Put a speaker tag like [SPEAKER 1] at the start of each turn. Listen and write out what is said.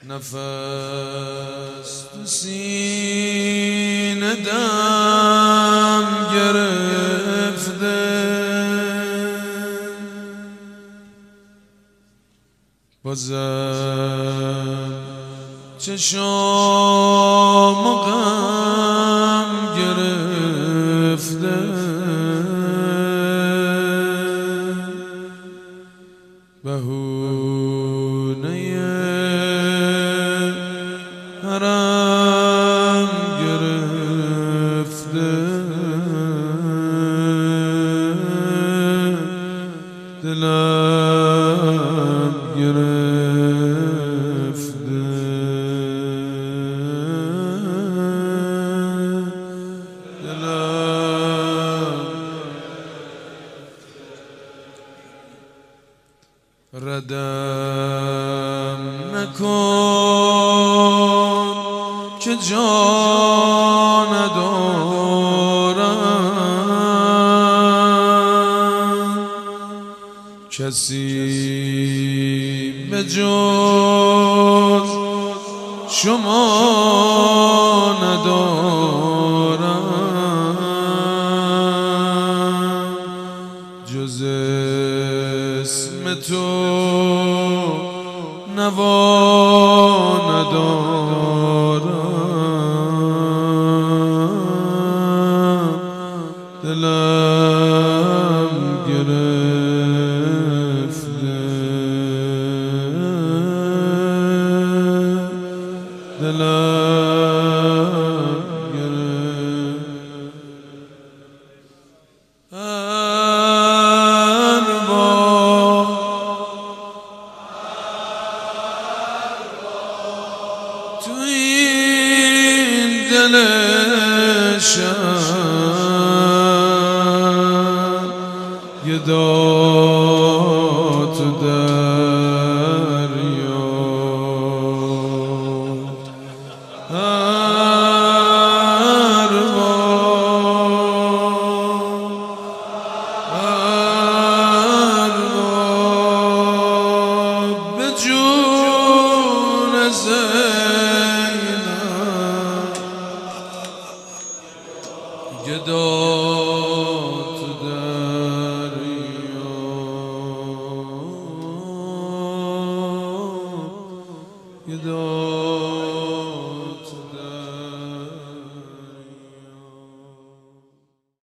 [SPEAKER 1] نفس تو سینه دم گرفته، بازم چشام غم گرفته، بهونه حرم گرفته، دلم گرفته، دلم ردم نکن که جا ندارم، کسی به جز شما ندارم، جز اسم تو نوا ندارم، دلم گرفته، دلم گرفته. هر بار تو این دل شب یه داد تو در